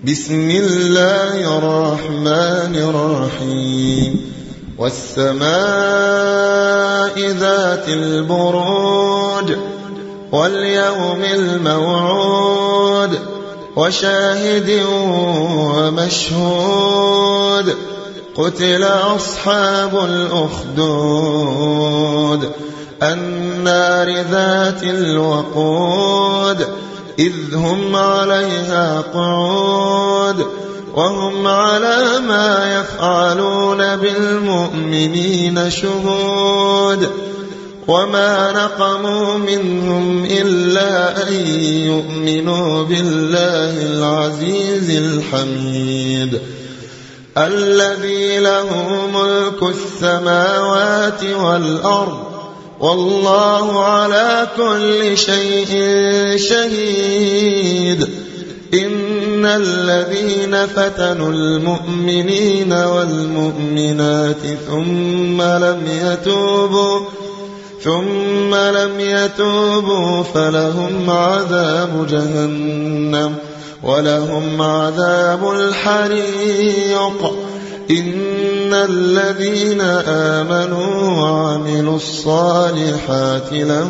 بسم الله الرحمن الرحيم والسماء ذات البروج واليوم الموعود وشاهد ومشهود قتل أصحاب الأخدود النار ذات الوقود إذ هم عليها قعود وهم على ما يفعلون بالمؤمنين شهود وما نقموا منهم إلا أن يؤمنوا بالله العزيز الحميد الذي له ملك السماوات والأرض والله على كل شيء شهيد إن الذين فتنوا المؤمنين والمؤمنات ثم لم يتوبوا فلهم عذاب جهنم ولهم عذاب الحريق إن الذين آمنوا وعملوا الصالحات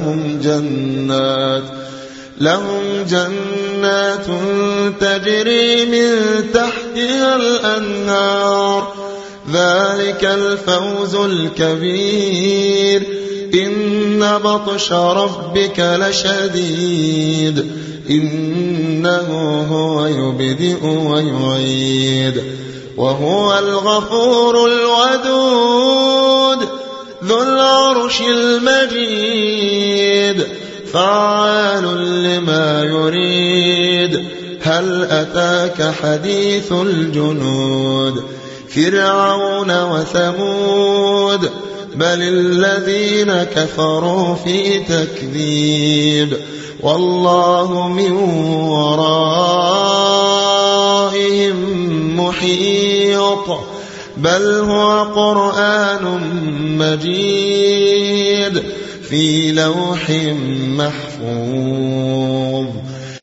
لهم جنات تجري من تحتها الأنهار ذلك الفوز الكبير إن بطش ربك لشديد إنه هو يبدئ ويعيد وهو الغفور الودود ذو العرش المجيد فعال لما يريد هل أتاك حديث الجنود فرعون وثمود بل الذين كفروا في تكذيب والله من ورائهم محيط بل هو قرآن مجيد في لوح محفوظ